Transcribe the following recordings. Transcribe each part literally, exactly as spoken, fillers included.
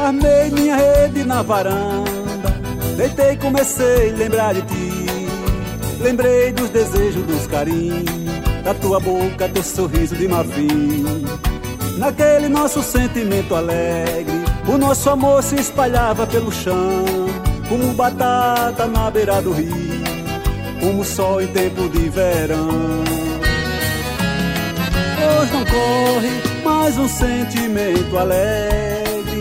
Armei minha rede na varanda, deitei e comecei a lembrar de ti. Lembrei dos desejos, dos carinhos, da tua boca, teu sorriso de marfim. Naquele nosso sentimento alegre, o nosso amor se espalhava pelo chão, como batata na beira do rio, como sol em tempo de verão. Hoje não corre mais um sentimento alegre,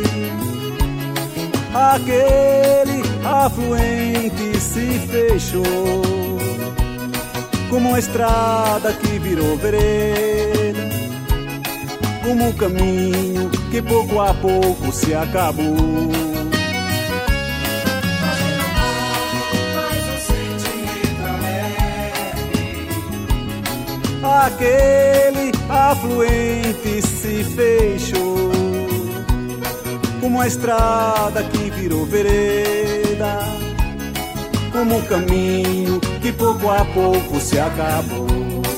aquele afluente se fechou, como uma estrada que virou vereda, como um caminho que pouco a pouco se acabou. Aquele afluente se fechou, como uma estrada que virou vereda, como um caminho que pouco a pouco se acabou.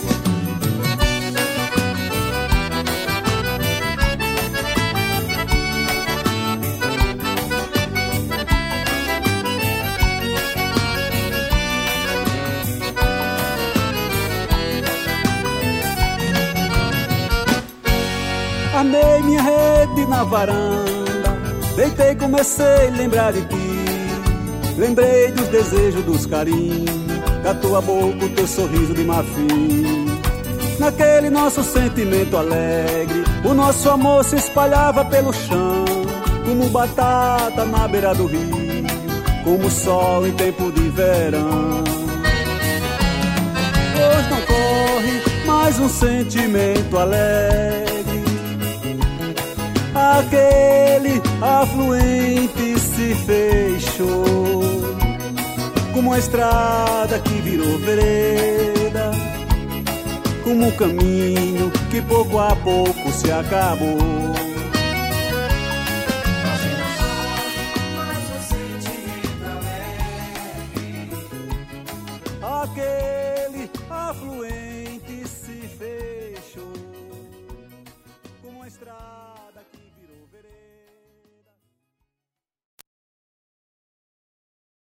Armei minha rede na varanda, deitei e comecei a lembrar de ti. Lembrei dos desejos, dos carinhos, da tua boca, o teu sorriso de marfim. Naquele nosso sentimento alegre, o nosso amor se espalhava pelo chão, como batata na beira do rio, como sol em tempo de verão. Hoje não corre mais um sentimento alegre, aquele afluente se fechou, como uma estrada que virou vereda, como um caminho que pouco a pouco se acabou. Aquele afluente se fechou, como uma estrada